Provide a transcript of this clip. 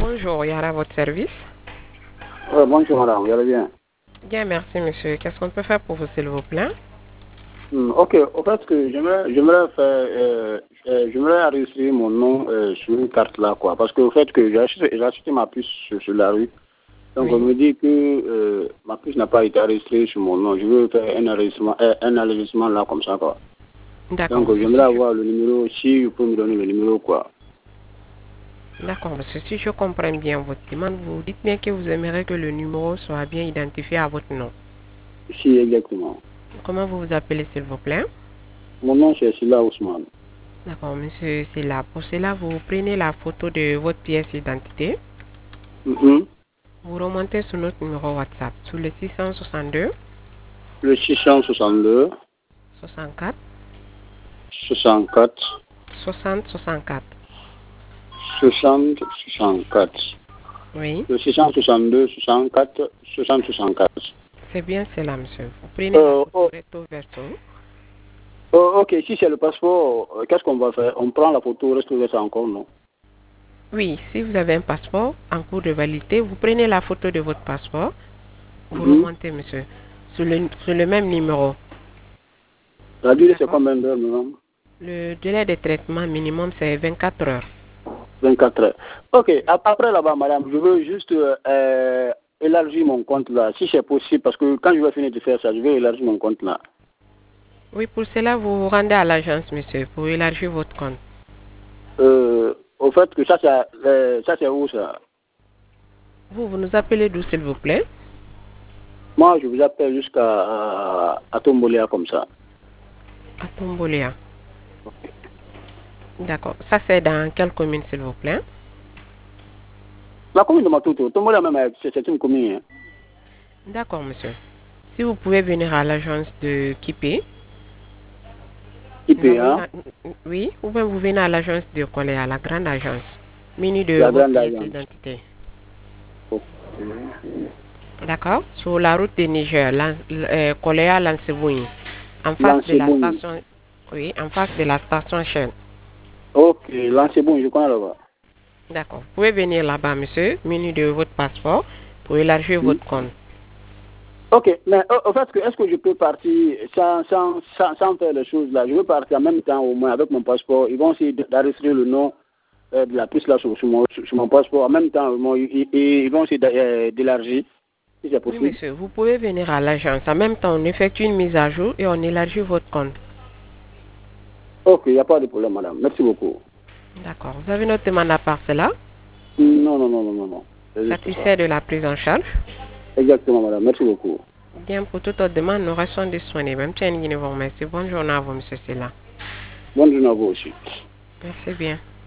Bonjour, Yara, à votre service. Bonjour madame, vous allez bien? Bien, merci monsieur. Qu'est-ce qu'on peut faire pour vous, s'il vous plaît? Ok, au fait que j'aimerais enregistrer mon nom sur une carte là quoi, parce que au fait que j'ai acheté ma puce sur la rue, donc on Oui. me dit que ma puce n'a pas été enregistrée sur mon nom. Je veux faire un enregistrement là comme ça quoi. D'accord, Donc monsieur. j'aimerais avoir le numéro, si vous pouvez me donner le numéro quoi. D'accord, monsieur. Si je comprends bien votre demande, vous dites bien que vous aimeriez que le numéro soit bien identifié à votre nom. Si exactement. Comment vous vous appelez, s'il vous plaît? Mon nom c'est Silla Ousmane. D'accord, monsieur, c'est là. Pour cela, vous prenez la photo de votre pièce d'identité. Mhm. Vous remontez sur notre numéro WhatsApp, sur le 662 Le 662 64 64 60 64. 60 64. Oui, Le 662 64 60 64. c'est bien cela, monsieur. Vous prenez la Euh, photo oh, recto verso. ok, si c'est le passeport, qu'est-ce qu'on va faire? On prend la photo, reste ouvert ça encore, non? Oui, si vous avez un passeport en cours de validité, vous prenez la photo de votre passeport, vous Mhm. remontez, monsieur, sur le même numéro. La durée, c'est D'accord? combien d'heures, madame? Le délai de traitement minimum, c'est 24 heures. 24 heures. Ok, après là-bas, madame, je veux juste élargir mon compte là, si c'est possible, parce que quand je vais finir de faire ça, je vais élargir mon compte là. Oui, pour cela, vous vous rendez à l'agence, monsieur, pour élargir votre compte. Au fait que ça c'est où ça? Vous nous appelez d'où, s'il vous plaît? Moi, je vous appelle jusqu'à Tomboléa comme ça. À Tomboléa. D'accord. Ça, c'est dans quelle commune, s'il vous plaît? La commune de Matuto, Tomboléa même, c'est une commune. Hein. D'accord, monsieur. Si vous pouvez venir à l'agence de Kipé, IP, nous avons hein? oui, ou bien vous venez à l'agence de Coléa, la grande agence, muni de La votre grande pièce alliance. d'identité. Ok. D'accord? Sur la route de Niger, Coléa Lansebouni, en face de la Lancebon. station, oui, en face de la station Shell. Ok, Lancebon, je connais là-bas. D'accord. Vous pouvez venir là-bas, monsieur, muni de votre passeport, pour élargir Hmm. votre compte. Ok, mais au fait, est-ce que je peux partir sans faire les choses là? Je veux partir en même temps au moins avec mon passeport. Ils vont essayer d'enregistrer le nom de la piste là sur mon passeport. En même temps, ils vont essayer d'élargir, si c'est Oui, possible. monsieur, vous pouvez venir à l'agence. En même temps, on effectue une mise à jour et on élargit votre compte. Ok, il n'y a pas de problème, madame. Merci beaucoup. D'accord. Vous avez notre demande à part cela? Non, non, non, non, non, non. C'est juste ça. Satisfait de la prise en charge? Exactement, madame. Merci beaucoup. Bien, pour toute autre demande, nous restons disponibles. Même si vous remercie. Bonne journée à vous, monsieur Silla. Bonne journée à vous aussi. Merci bien.